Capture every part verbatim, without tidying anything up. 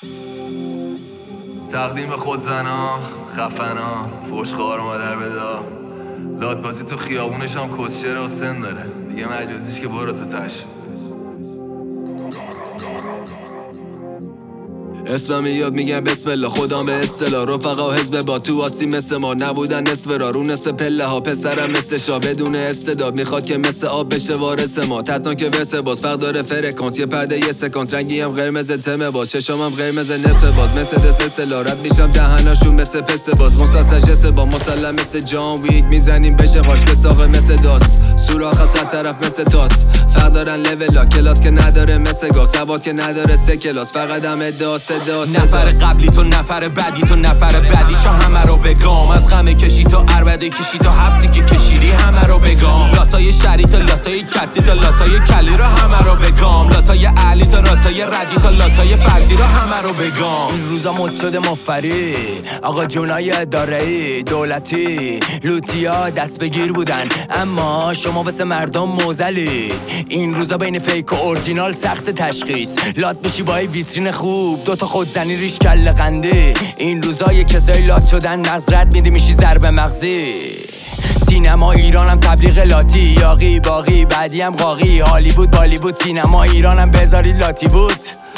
تقدیم به خود زنا خفنا فوش خوار مادر بدا لاتبازی تو خیابونش هم کسچره و سن داره دیگه مجازیش که برو تو تش. اسلامیات میگن بسم الله خودم به اصطلاح رفقا و حزب با تو آسی مثل ما نبودن نصف را رو نصف پله ها پسرم مثل شا بدون استعداد میخواد که مثل آب بشه وارث ما تطان که وسه باز فرق داره فرکانس یه پرده یه سکانس رنگی هم قرمز تمه باز چشام هم قرمز نصف باز مثل دست اصطلاح رد میشم دهناشون مثل پسته باز مساسش جسه با مسلم مثل جان ویک میزنیم بشه قاش به ساقه مثل داس سوراخ از هر طرف مثل تاس فرق دارن لولا کلاس که نداره مثل گاف سواد که نداره سه کلاس فقط هم ادعا صدا نفر قبلی تو نفر بعدی تو نفر بعدیشو همه رو بگام از غم کشی تو عربده کشی تو حبسی که کشیدی همه رو بگام لاتای شری تا لاتای کتی تا لاتای کلی رو همه رو بگام لاتای علی تا راتای ردی تا لاتای فرزی رو همه رو بگام. این روزا مد شده مفری آقا جونای اداره‌ای دولتی لوتیا دست بگیر بودن اما شما واسه مردم موزلی. این روزا بین فیک و اورجینال سخت تشخیص لات بشی با ویترین خوب دوتا خودزنی ریش کله قنده. این روزا یه کسای لات شدن نظرت میده میشی ضرب مغزی. سینما ایرانم تبلیغ لاتی یاقی باقی بعدی هم قاقی هالیوود بالیوود سینما ایرانم بذاری لاتی بود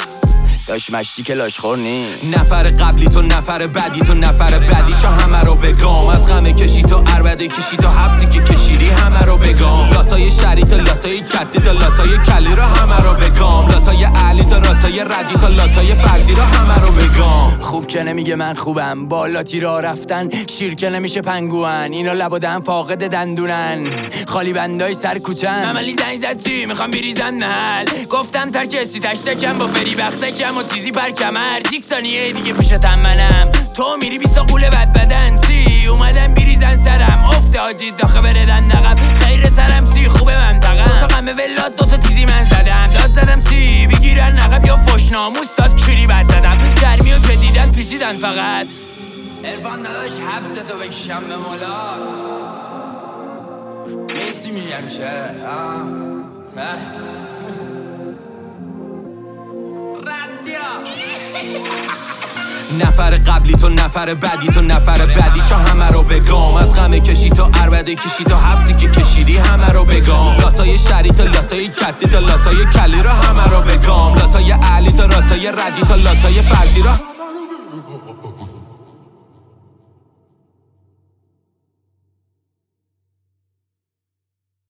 داش مشتی که لاشخور نی. نفر قبلی تو نفر بعدی تو نفر بعدیشو همه رو بگام از غم کشی تو عربده کشی تو حبسی که کشیدی همه رو بگام لاتای شری تا لاتای کتی تا لاتای کلی رو همه رو بگام لاتای علی تا راتای ردی تا لاتای فرزی رو همه رو بگام. خوب که نمیگه من خوبم با لاتی را رفتن شیر که نمیشه پنگوان اینا لبادن فاقد دندونن خالی بندای سر کوچن عملی زنگ زد چی میخوام بریزن نهل گفتم ترکستی تشتکم با فری بختکم و تیزی بر کمر یک ثانیه دیگه پیشتم منم تو میری بیسا قوله بد بدن سی اومدم بریزن سرم افته حاجی داخه بردن نقب خیر سرم سی خوبه منطقم دوتا قمه ولاد دوتا تیزی من زدم داد زدم سی بگیرن نقب یا فشناموس ساد کلی بد زدم درمیو که دیدن پیسیدن فقط عرفان نداش حبستو بکشم به مولا میسی میگم شه نفر قبلی تو نفر بعدی تو نفر بعدیشو همه رو بگام از غم کشی تو عربده کشی تو حبسی که کشیدی همه رو بگام لاتای شری تا لاتای کتی تا لاتای کلی رو همه رو بگام لاتای علی تا راتای ردی تا لاتای فرزی رو